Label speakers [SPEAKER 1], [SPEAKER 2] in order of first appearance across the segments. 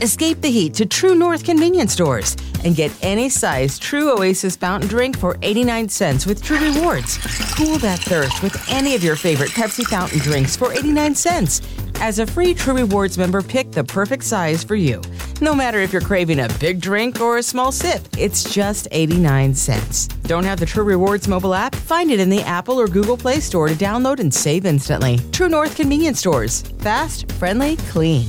[SPEAKER 1] Escape the heat to True North convenience stores and get any size True Oasis fountain drink for 89 cents with True Rewards. Cool that thirst with any of your favorite Pepsi fountain drinks for 89 cents. As a free True Rewards member, pick the perfect size for you. No matter if you're craving a big drink or a small sip, it's just 89 cents. Don't have the True Rewards mobile app? Find it in the Apple or Google Play Store to download and save instantly. True North convenience stores. Fast, friendly, clean.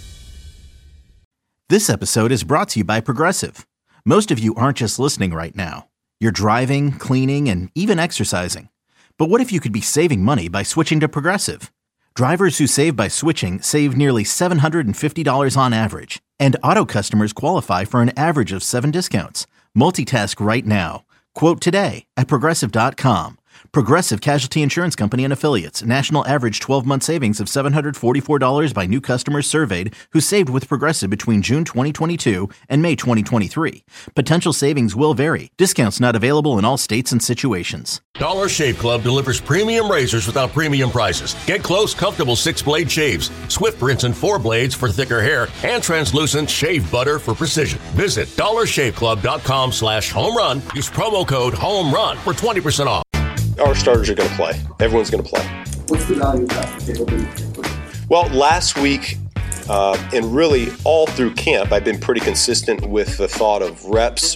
[SPEAKER 2] This episode is brought to you by Progressive. Most of you aren't just listening right now. You're driving, cleaning, and even exercising. But what if you could be saving money by switching to Progressive? Drivers who save by switching save nearly $750 on average. And auto customers qualify for an average of 7 discounts. Multitask right now. Quote today at Progressive.com. Progressive Casualty Insurance Company and Affiliates. National average 12-month savings of $744 by new customers surveyed who saved with Progressive between June 2022 and May 2023. Potential savings will vary. Discounts not available in all states and situations.
[SPEAKER 3] Dollar Shave Club delivers premium razors without premium prices. Get close, comfortable 6-blade shaves, Swift rinse and 4 blades for thicker hair, and translucent shave butter for precision. Visit dollarshaveclub.com/home run. Use promo code HOMERUN for 20% off.
[SPEAKER 4] Our starters are going to play. Everyone's going to play.
[SPEAKER 5] What's the value of that?
[SPEAKER 4] Well, last week, and really all through camp, I've been pretty consistent with the thought of reps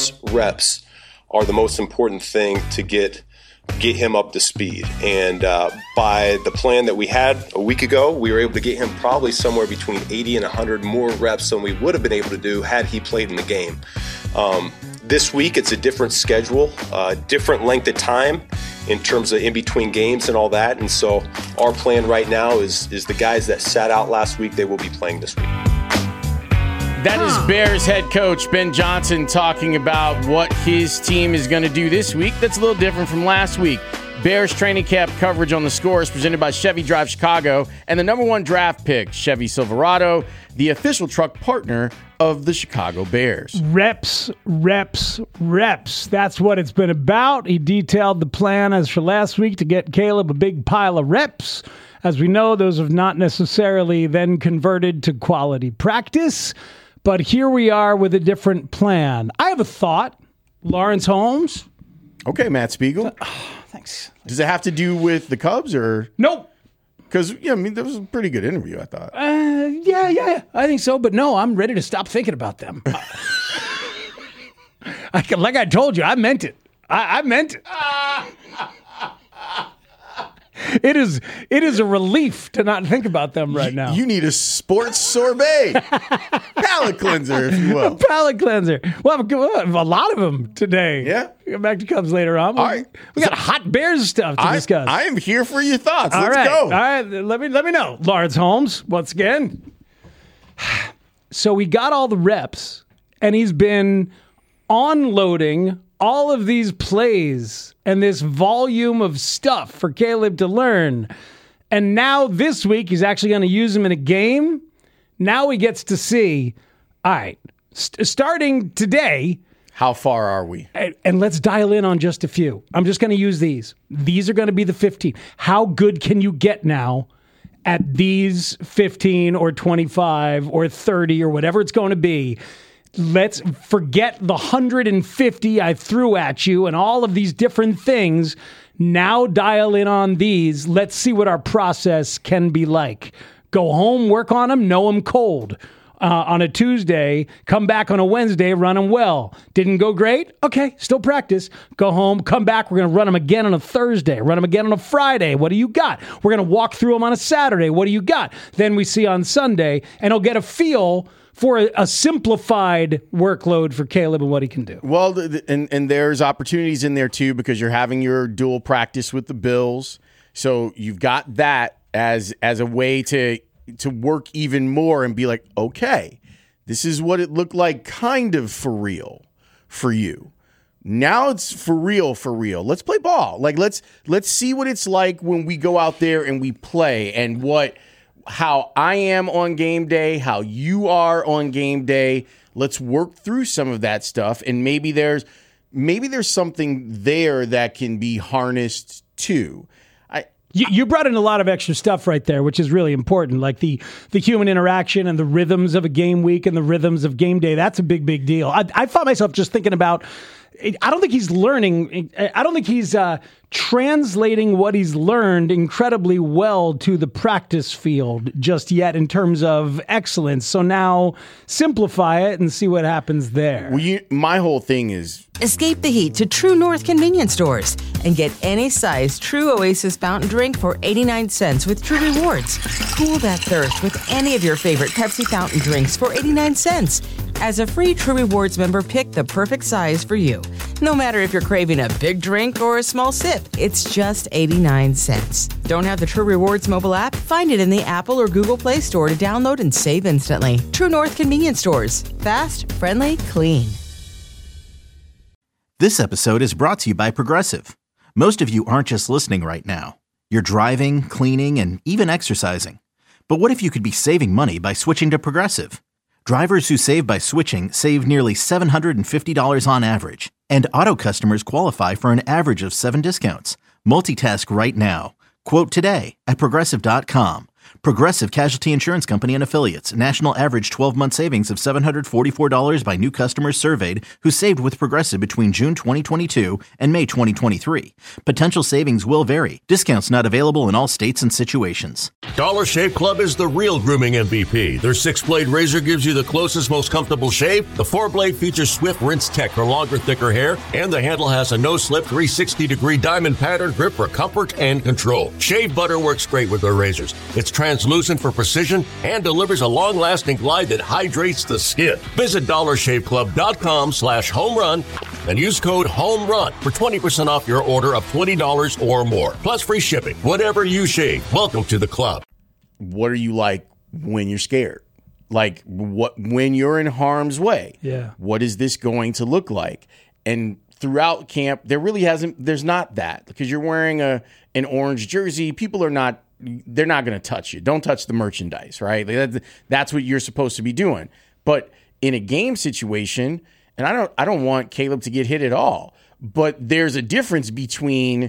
[SPEAKER 4] are the most important thing to get him up to speed. And by the plan that we had a week ago, we were able to get him probably somewhere between 80 and 100 more reps than we would have been able to do had he played in the game. This week, it's a different schedule, different length of time in terms of in between games and all that. And so our plan right now is the guys that sat out last week, they will be playing this week.
[SPEAKER 6] That is Bears head coach Ben Johnson talking about what his team is going to do this week. That's a little different from last week. Bears training camp coverage on the Score is presented by Chevy Drive Chicago and the number 1 draft pick, Chevy Silverado, the official truck partner of the Chicago Bears.
[SPEAKER 7] Reps. That's what it's been about. He detailed the plan as for last week to get Caleb a big pile of reps. As we know, those have not necessarily then converted to quality practice. But here we are with a different plan. I have a thought. Lawrence Holmes.
[SPEAKER 6] Okay, Matt Spiegel.
[SPEAKER 7] Thanks.
[SPEAKER 6] Does it have to do with the Cubs or?
[SPEAKER 7] Nope.
[SPEAKER 6] Because, yeah, I mean, that was a pretty good interview, I thought.
[SPEAKER 7] Yeah, I think so. But no, I'm ready to stop thinking about them. Like I told you, I meant it. I meant it. It is a relief to not think about them right now.
[SPEAKER 6] You need a sports sorbet. Palate cleanser, if you will.
[SPEAKER 7] A palate cleanser. We'll have a lot of them today.
[SPEAKER 6] Yeah.
[SPEAKER 7] We'll get back to Cubs later on.
[SPEAKER 6] All right.
[SPEAKER 7] We got hot Bears stuff to discuss.
[SPEAKER 6] I am here for your thoughts. Let's go.
[SPEAKER 7] All right. Let me know. Lawrence Holmes, once again. So we got all the reps, and he's been unloading all of these plays and this volume of stuff for Caleb to learn. And now this week, he's actually going to use them in a game. Now he gets to see, all right, starting today.
[SPEAKER 6] How far are we?
[SPEAKER 7] And let's dial in on just a few. I'm just going to use these. These are going to be the 15. How good can you get now at these 15 or 25 or 30 or whatever it's going to be? Let's forget the 150 I threw at you and all of these different things. Now dial in on these. Let's see what our process can be like. Go home, work on them, know them cold. On a Tuesday, come back on a Wednesday, run them well. Didn't go great? Okay, still practice. Go home, come back. We're going to run them again on a Thursday. Run them again on a Friday. What do you got? We're going to walk through them on a Saturday. What do you got? Then we see on Sunday, and he'll get a feel for a simplified workload for Caleb and what he can do.
[SPEAKER 6] Well, and there's opportunities in there, too, because you're having your dual practice with the Bills. So you've got that as a way to work even more and be like, okay, this is what it looked like kind of for real for you. Now it's for real. Let's play ball. Like, let's see what it's like when we go out there and we play and how I am on game day, how you are on game day. Let's work through some of that stuff. And maybe there's something there that can be harnessed too.
[SPEAKER 7] You brought in a lot of extra stuff right there, which is really important, like the human interaction and the rhythms of a game week and the rhythms of game day. That's a big, big deal. I found myself just thinking about, I don't think he's learning. I don't think he's translating what he's learned incredibly well to the practice field just yet in terms of excellence. So now simplify it and see what happens there.
[SPEAKER 6] Well, my whole thing is
[SPEAKER 1] Escape the heat to True North convenience stores and get any size True Oasis fountain drink for 89 cents with True Rewards. Cool that thirst with any of your favorite Pepsi fountain drinks for 89 cents. As a free True Rewards member, pick the perfect size for you. No matter if you're craving a big drink or a small sip, it's just 89 cents. Don't have the True Rewards mobile app? Find it in the Apple or Google Play Store to download and save instantly. True North convenience stores. Fast, friendly, clean.
[SPEAKER 2] This episode is brought to you by Progressive. Most of you aren't just listening right now. You're driving, cleaning, and even exercising. But what if you could be saving money by switching to Progressive? Drivers who save by switching save nearly $750 on average. And auto customers qualify for an average of 7 discounts. Multitask right now. Quote today at Progressive.com. Progressive Casualty Insurance Company and Affiliates. National average 12-month savings of $744 by new customers surveyed who saved with Progressive between June 2022 and May 2023. Potential savings will vary. Discounts not available in all states and situations.
[SPEAKER 3] Dollar Shave Club is the real grooming MVP. Their 6-blade razor gives you the closest, most comfortable shave. The 4-blade features Swift Rinse Tech for longer, thicker hair. And the handle has a no-slip 360-degree diamond pattern grip for comfort and control. Shave butter works great with their razors. It's translucent for precision and delivers a long-lasting glide that hydrates the skin. Visit dollarshaveclub.com/homerun and use code HOMERUN for 20% off your order of $20 or more. Plus free shipping. Whatever you shave, welcome to the club.
[SPEAKER 6] What are you like when you're scared? Like when you're in harm's way?
[SPEAKER 7] Yeah.
[SPEAKER 6] What is this going to look like? And throughout camp, there's not that, because you're wearing an orange jersey. People they're not going to touch you. Don't touch the merchandise, right? That's what you're supposed to be doing. But in a game situation, and I don't want Caleb to get hit at all, but there's a difference between,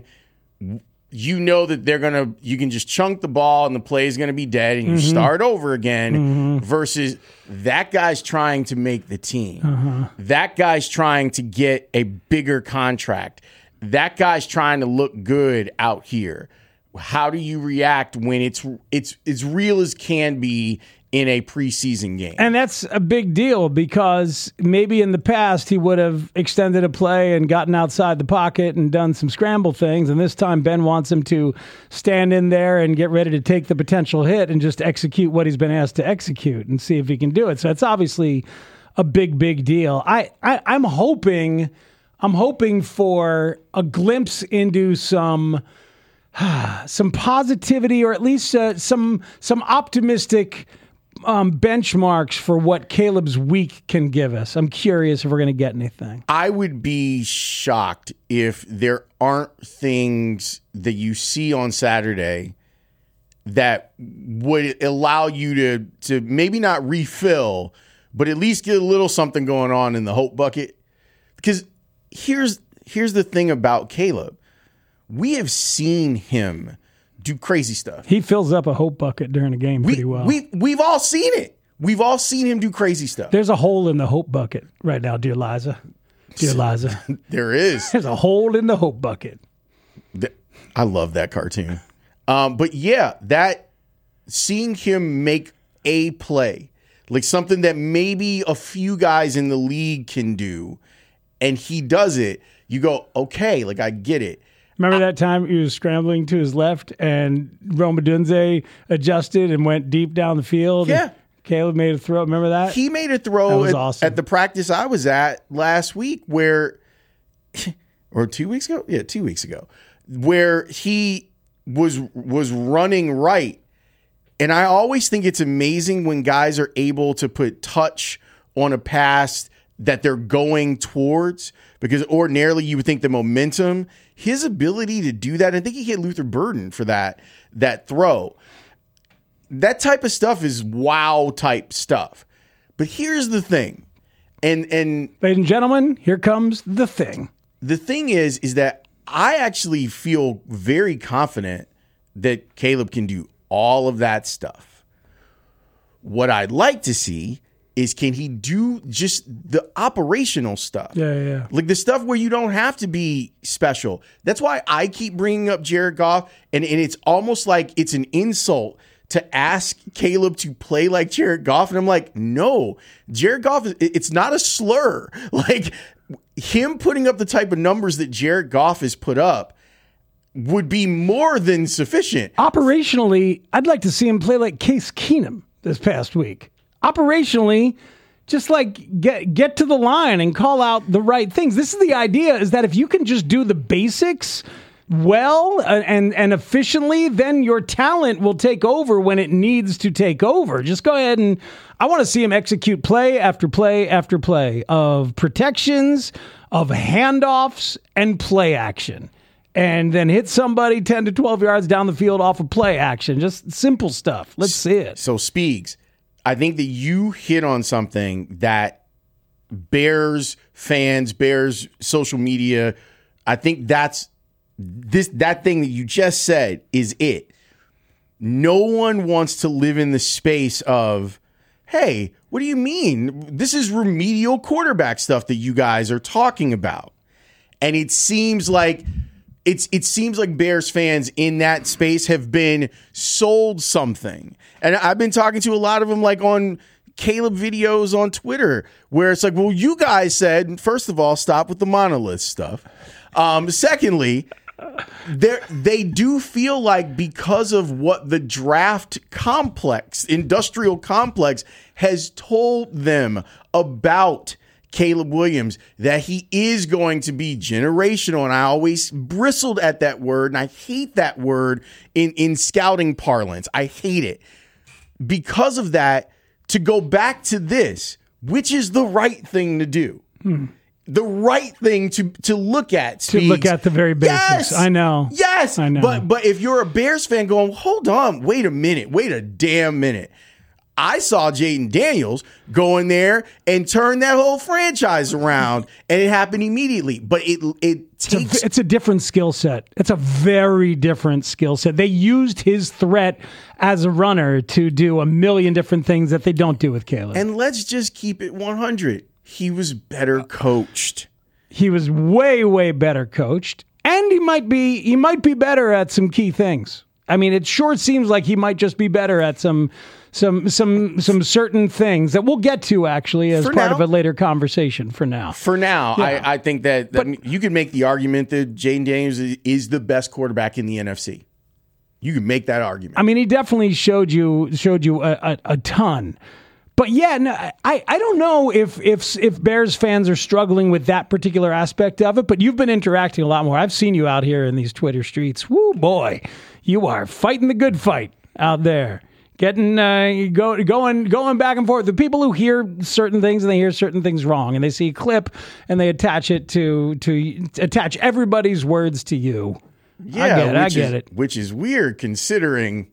[SPEAKER 6] you know, that you can just chunk the ball and the play is going to be dead and you start over again, versus that guy's trying to make the team. That guy's trying to get a bigger contract. That guy's trying to look good out here. How do you react when it's as real as can be in a preseason game?
[SPEAKER 7] And that's a big deal, because maybe in the past he would have extended a play and gotten outside the pocket and done some scramble things. And this time Ben wants him to stand in there and get ready to take the potential hit and just execute what he's been asked to execute and see if he can do it. So it's obviously a big, big deal. I'm hoping for a glimpse into some positivity, or at least some optimistic benchmarks for what Caleb's week can give us. I'm curious if we're going to get anything.
[SPEAKER 6] I would be shocked if there aren't things that you see on Saturday that would allow you to maybe not refill, but at least get a little something going on in the hope bucket. Because here's the thing about Caleb. We have seen him do crazy stuff.
[SPEAKER 7] He fills up a hope bucket during a game pretty well.
[SPEAKER 6] We've all seen it. We've all seen him do crazy stuff.
[SPEAKER 7] There's a hole in the hope bucket right now, dear Liza. Dear Liza.
[SPEAKER 6] There is.
[SPEAKER 7] There's a hole in the hope bucket.
[SPEAKER 6] I love that cartoon. But yeah, that seeing him make a play, like something that maybe a few guys in the league can do, and he does it, you go, okay, like I get it.
[SPEAKER 7] Remember that time he was scrambling to his left and Rome Odunze adjusted and went deep down the field?
[SPEAKER 6] Yeah.
[SPEAKER 7] Caleb made a throw. Remember that?
[SPEAKER 6] He made a throw
[SPEAKER 7] awesome.
[SPEAKER 6] at the practice I was at last week or 2 weeks ago? Yeah, 2 weeks ago, where he was running right. And I always think it's amazing when guys are able to put touch on a pass that they're going towards, because ordinarily you would think the momentum, his ability to do that, I think he hit Luther Burden for that throw. That type of stuff is wow type stuff. But here's the thing. And
[SPEAKER 7] ladies and gentlemen, here comes the thing.
[SPEAKER 6] The thing is that I actually feel very confident that Caleb can do all of that stuff. What I'd like to see is, can he do just the operational stuff?
[SPEAKER 7] Yeah.
[SPEAKER 6] Like the stuff where you don't have to be special. That's why I keep bringing up Jared Goff, and it's almost like it's an insult to ask Caleb to play like Jared Goff. And I'm like, no, Jared Goff, it's not a slur. Like, him putting up the type of numbers that Jared Goff has put up would be more than sufficient.
[SPEAKER 7] Operationally, I'd like to see him play like Case Keenum this past week. Operationally, just like get to the line and call out the right things. This is the idea, is that if you can just do the basics well and efficiently, then your talent will take over when it needs to take over. Just go ahead and I want to see him execute play after play after play of protections, of handoffs, and play action. And then hit somebody 10 to 12 yards down the field off of play action. Just simple stuff. Let's see it.
[SPEAKER 6] So, Speegs, I think that you hit on something that Bears fans, Bears social media, I think that thing that you just said is it. No one wants to live in the space of, hey, what do you mean? This is remedial quarterback stuff that you guys are talking about. And it seems like Bears fans in that space have been sold something. And I've been talking to a lot of them, like on Caleb videos on Twitter, where it's like, well, you guys said, first of all, stop with the monolith stuff. Secondly, they do feel like, because of what the draft complex, industrial complex, has told them about Caleb Williams, that he is going to be generational. And I always bristled at that word, and I hate that word in scouting parlance. I hate it. Because of that, to go back to this, which is the right thing to do. The right thing to look at. Speaks.
[SPEAKER 7] To look at the very basics.
[SPEAKER 6] Yes!
[SPEAKER 7] I know.
[SPEAKER 6] Yes.
[SPEAKER 7] I know.
[SPEAKER 6] But if you're a Bears fan going, hold on, wait a minute, wait a damn minute. I saw Jaden Daniels go in there and turn that whole franchise around, and it happened immediately. But it takes...
[SPEAKER 7] It's a different skill set. It's a very different skill set. They used his threat as a runner to do a million different things that they don't do with Caleb.
[SPEAKER 6] And let's just keep it 100. He was better coached.
[SPEAKER 7] He was way, way better coached, and he might be better at some key things. I mean, it sure seems like he might just be better at some certain things that we'll get to, actually, as part of a later conversation. For now,
[SPEAKER 6] yeah. I think that you could make the argument that Jaden Daniels is the best quarterback in the NFC. You can make that argument.
[SPEAKER 7] I mean, he definitely showed you a ton. But yeah, no, I don't know if Bears fans are struggling with that particular aspect of it, but you've been interacting a lot more. I've seen you out here in these Twitter streets. Woo, boy, you are fighting the good fight out there. Getting going back and forth. The people who hear certain things and they hear certain things wrong, and they see a clip and they attach it to attach everybody's words to you.
[SPEAKER 6] Yeah,
[SPEAKER 7] I get it.
[SPEAKER 6] Which is weird considering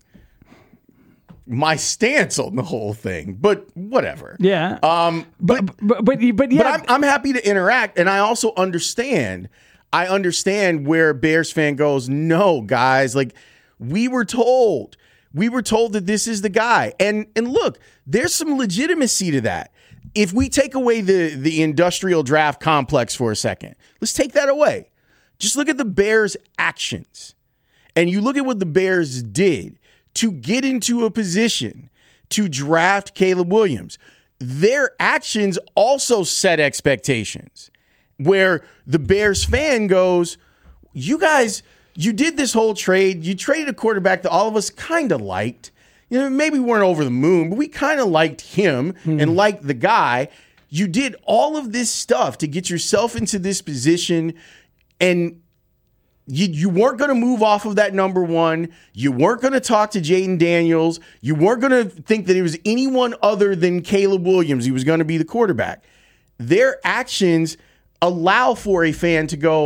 [SPEAKER 6] my stance on the whole thing, but whatever.
[SPEAKER 7] Yeah. But yeah.
[SPEAKER 6] But I'm happy to interact, and I also understand. I understand where Bears fan goes, no, guys, like we were told that this is the guy. And look, there's some legitimacy to that. If we take away the industrial draft complex for a second, let's take that away. Just look at the Bears' actions. And you look at what the Bears did to get into a position to draft Caleb Williams. Their actions also set expectations where the Bears fan goes, you guys, you did this whole trade. You traded a quarterback that all of us kind of liked. You know, maybe we weren't over the moon, but we kind of liked him and liked the guy. You did all of this stuff to get yourself into this position, and you weren't going to move off of that number one. You weren't going to talk to Jaden Daniels. You weren't going to think that it was anyone other than Caleb Williams who was going to be the quarterback. Their actions allow for a fan to go,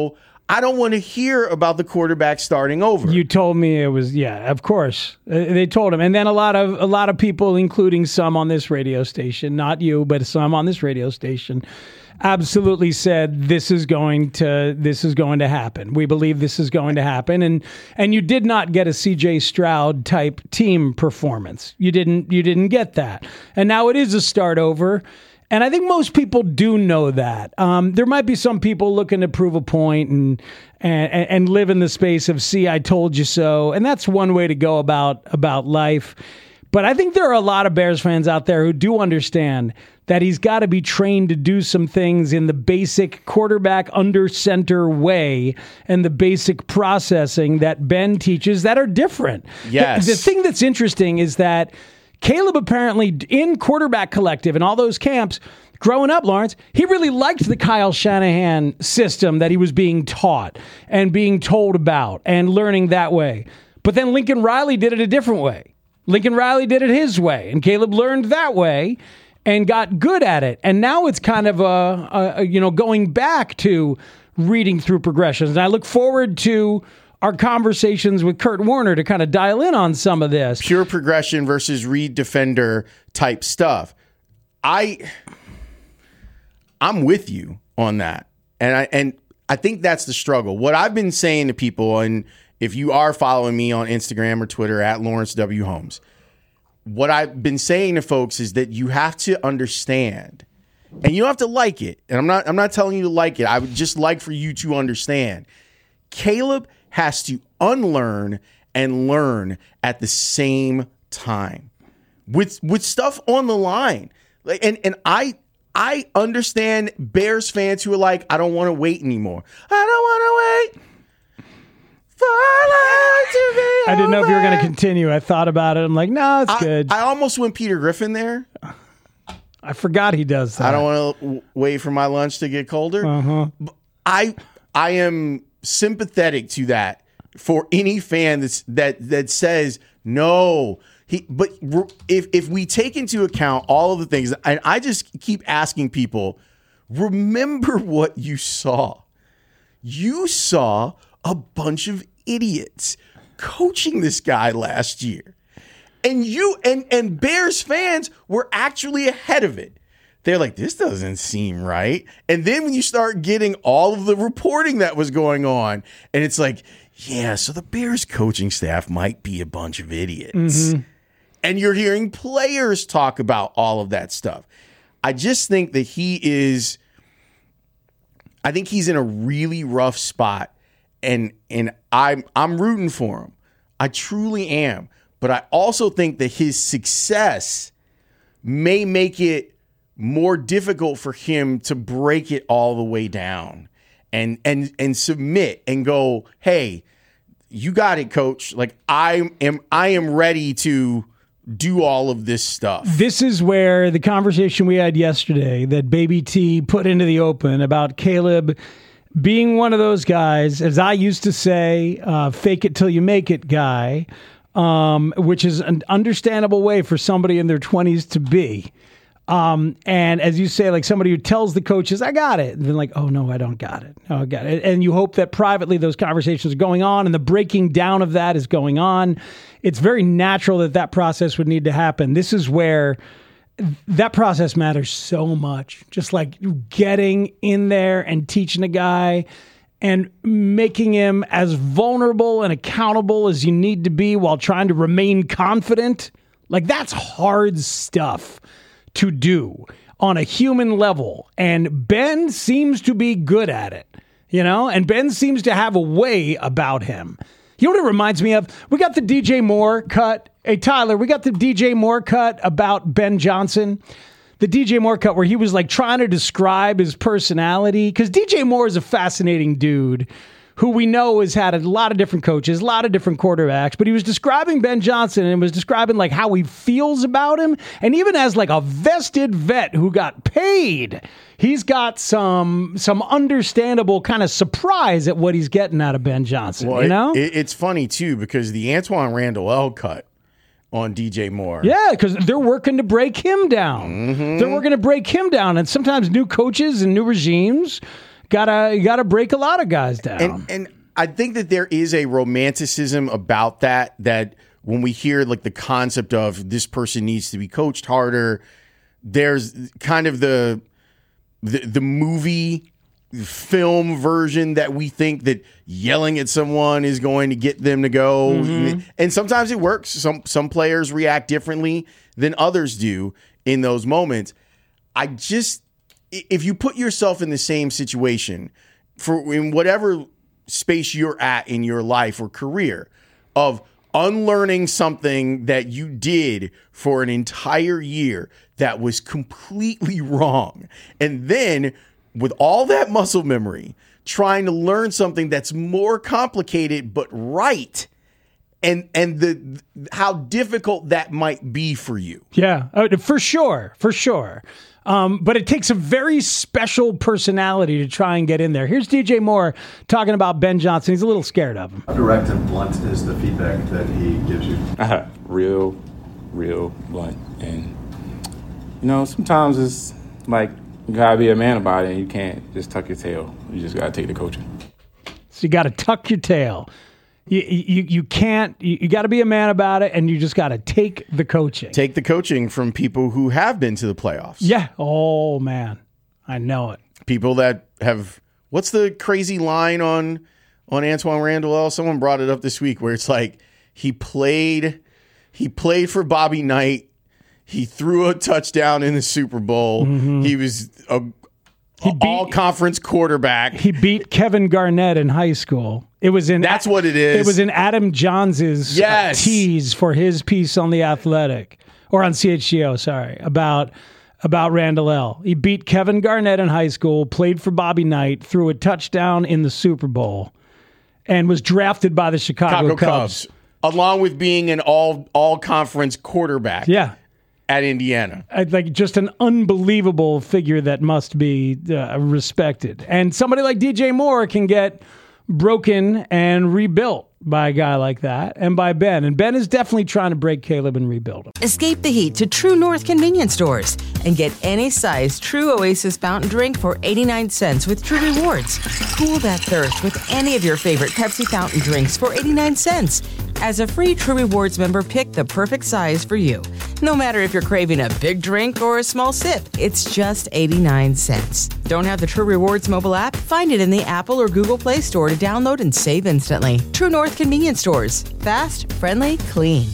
[SPEAKER 6] I don't want to hear about the quarterback starting over.
[SPEAKER 7] You told me it was, yeah, of course. They told him. And then a lot of people, including some on this radio station, not you, but some on this radio station, absolutely said this is going to happen. We believe this is going to happen. And you did not get a CJ Stroud type team performance. You didn't get that. And now it is a start over. And I think most people do know that. There might be some people looking to prove a point and live in the space of, see, I told you so. And that's one way to go about life. But I think there are a lot of Bears fans out there who do understand that he's got to be trained to do some things in the basic quarterback under center way and the basic processing that Ben teaches that are different.
[SPEAKER 6] Yes.
[SPEAKER 7] The thing that's interesting is that Caleb apparently in quarterback collective and all those camps growing up, Lawrence, he really liked the Kyle Shanahan system that he was being taught and being told about and learning that way. But then Lincoln Riley did it a different way. Lincoln Riley did it his way, and Caleb learned that way and got good at it. And now it's kind of going back to reading through progressions. And I look forward to our conversations with Kurt Warner to kind of dial in on some of this.
[SPEAKER 6] Pure progression versus read defender type stuff. I'm with you on that. And I think that's the struggle. What I've been saying to people, and if you are following me on Instagram or Twitter at Lawrence W. Holmes, what I've been saying to folks is that you have to understand, and you don't have to like it. And I'm not telling you to like it. I would just like for you to understand. Caleb has to unlearn and learn at the same time with stuff on the line. And I understand Bears fans who are like, I don't want to wait anymore. I don't want to wait for life to be
[SPEAKER 7] I didn't know if you were going to
[SPEAKER 6] over.
[SPEAKER 7] continue. I thought about it. I'm like, no, it's good.
[SPEAKER 6] I almost went Peter Griffin there.
[SPEAKER 7] I forgot he does that.
[SPEAKER 6] I don't want to wait for my lunch to get colder.
[SPEAKER 7] Uh-huh.
[SPEAKER 6] I am sympathetic to that for any fan that says no. But if we take into account all of the things, and I just keep asking people, remember what you saw. You saw a bunch of idiots coaching this guy last year. And you and Bears fans were actually ahead of it. They're like, this doesn't seem right. And then when you start getting all of the reporting that was going on, and it's like, yeah, so the Bears coaching staff might be a bunch of idiots. Mm-hmm. And you're hearing players talk about all of that stuff. I just think that he's in a really rough spot. And I'm rooting for him. I truly am. But I also think that his success may make it more difficult for him to break it all the way down and submit and go, hey, you got it, coach. Like I am ready to do all of this stuff.
[SPEAKER 7] This is where the conversation we had yesterday that Baby T put into the open about Caleb being one of those guys, as I used to say, fake it till you make it guy, which is an understandable way for somebody in their 20s to be. And as you say, like somebody who tells the coaches, I got it. And then like, oh, no, I don't got it. No, I got it. And you hope that privately those conversations are going on and the breaking down of that is going on. It's very natural that process would need to happen. This is where that process matters so much. Just like getting in there and teaching a guy and making him as vulnerable and accountable as you need to be while trying to remain confident. Like that's hard stuff to do on a human level. And Ben seems to be good at it, and Ben seems to have a way about him. You know what it reminds me of? We got the DJ Moore cut. Hey, Tyler, we got the DJ Moore cut about Ben Johnson. The DJ Moore cut where he was like trying to describe his personality. Because DJ Moore is a fascinating dude who we know has had a lot of different coaches, a lot of different quarterbacks, but he was describing Ben Johnson and was describing like how he feels about him. And even as like a vested vet who got paid, he's got some understandable kind of surprise at what he's getting out of Ben Johnson.
[SPEAKER 6] Well, it's funny too, because the Antoine Randall L cut on DJ Moore.
[SPEAKER 7] Yeah, because they're working to break him down. Mm-hmm. They're working to break him down. And sometimes new coaches and new regimes gotta break a lot of guys down.
[SPEAKER 6] And I think that there is a romanticism about that when we hear like the concept of this person needs to be coached harder, there's kind of the movie film version that we think that yelling at someone is going to get them to go. Mm-hmm. And sometimes it works. Some players react differently than others do in those moments. If you put yourself in the same situation in whatever space you're at in your life or career of unlearning something that you did for an entire year that was completely wrong, and then with all that muscle memory, trying to learn something that's more complicated but right, and how difficult that might be for you.
[SPEAKER 7] Yeah, for sure. But it takes a very special personality to try and get in there. Here's DJ Moore talking about Ben Johnson. He's a little scared of him.
[SPEAKER 8] How direct and blunt is the feedback that he gives you? Real blunt. And, sometimes it's like you got to be a man about it, and you can't just tuck your tail. You just got to take the coaching.
[SPEAKER 7] So you got to tuck your tail. You can't. You got to be a man about it, and you just got to take the coaching.
[SPEAKER 6] Take the coaching from people who have been to the playoffs.
[SPEAKER 7] Yeah. Oh man, I know it.
[SPEAKER 6] People that have. What's the crazy line on Antoine Randall? Someone brought it up this week where it's like he played for Bobby Knight. He threw a touchdown in the Super Bowl. Mm-hmm. He was all-conference quarterback.
[SPEAKER 7] He beat Kevin Garnett in high school. That's what it is. It was in Adam Johns' tease for his piece on The Athletic, or on CHGO, sorry, about Randall L. He beat Kevin Garnett in high school, played for Bobby Knight, threw a touchdown in the Super Bowl, and was drafted by the Chicago Cubs.
[SPEAKER 6] Along with being an all-conference quarterback.
[SPEAKER 7] Yeah.
[SPEAKER 6] At Indiana.
[SPEAKER 7] Like just an unbelievable figure that must be respected. And somebody like DJ Moore can get broken and rebuilt by a guy like that, and by Ben. And Ben is definitely trying to break Caleb and rebuild him.
[SPEAKER 1] Escape the heat to True North convenience stores and get any size True Oasis fountain drink for 89 cents with True Rewards. Cool that thirst with any of your favorite Pepsi fountain drinks for 89 cents. As a free True Rewards member, pick the perfect size for you. No matter if you're craving a big drink or a small sip, it's just 89 cents. Don't have the True Rewards mobile app? Find it in the Apple or Google Play Store to download and save instantly. True North convenience stores. Fast, friendly, clean.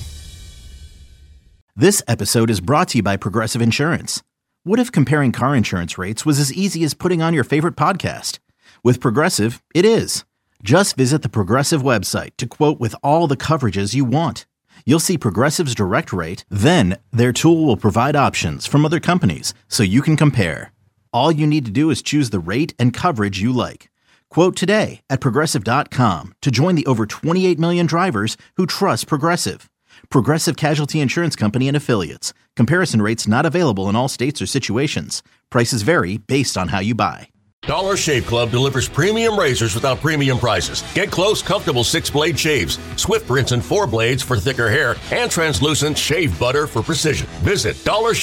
[SPEAKER 2] This episode is brought to you by Progressive Insurance. What if comparing car insurance rates was as easy as putting on your favorite podcast? With Progressive, it is. Just visit the Progressive website to quote with all the coverages you want. You'll see Progressive's direct rate, then their tool will provide options from other companies so you can compare. All you need to do is choose the rate and coverage you like. Quote today at Progressive.com to join the over 28 million drivers who trust Progressive. Progressive Casualty Insurance Company and Affiliates. Comparison rates not available in all states or situations. Prices vary based on how you buy.
[SPEAKER 3] Dollar Shave Club delivers premium razors without premium prices. Get close, comfortable 6-blade shaves, Swift Rinse and 4 blades for thicker hair, and translucent shave butter for precision. Visit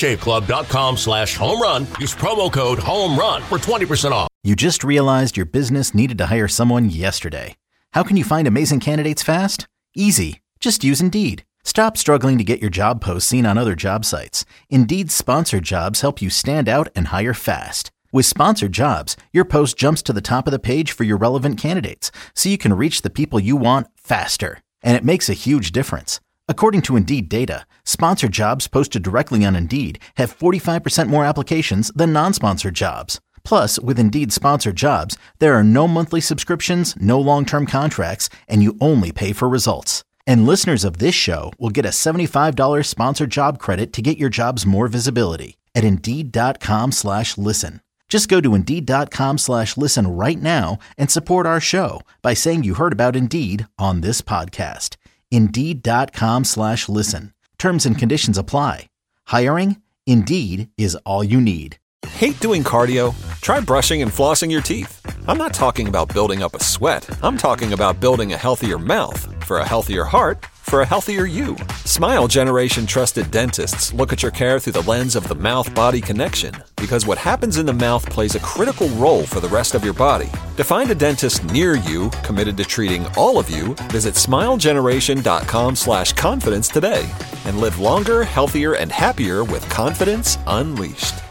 [SPEAKER 3] dollarshaveclub.com/homerun. Use promo code HOMERUN for 20% off.
[SPEAKER 2] You just realized your business needed to hire someone yesterday. How can you find amazing candidates fast? Easy. Just use Indeed. Stop struggling to get your job posts seen on other job sites. Indeed's sponsored jobs help you stand out and hire fast. With sponsored jobs, your post jumps to the top of the page for your relevant candidates, so you can reach the people you want faster. And it makes a huge difference. According to Indeed data, sponsored jobs posted directly on Indeed have 45% more applications than non-sponsored jobs. Plus, with Indeed sponsored jobs, there are no monthly subscriptions, no long-term contracts, and you only pay for results. And listeners of this show will get a $75 sponsored job credit to get your jobs more visibility at Indeed.com/listen. Just go to Indeed.com/listen right now and support our show by saying you heard about Indeed on this podcast. Indeed.com/listen. Terms and conditions apply. Hiring? Indeed is all you need.
[SPEAKER 9] Hate doing cardio? Try brushing and flossing your teeth. I'm not talking about building up a sweat. I'm talking about building a healthier mouth for a healthier heart for a healthier you. Smile Generation trusted dentists look at your care through the lens of the mouth-body connection, because what happens in the mouth plays a critical role for the rest of your body. To find a dentist near you committed to treating all of you, visit smilegeneration.com/confidence today and live longer, healthier, and happier with confidence unleashed.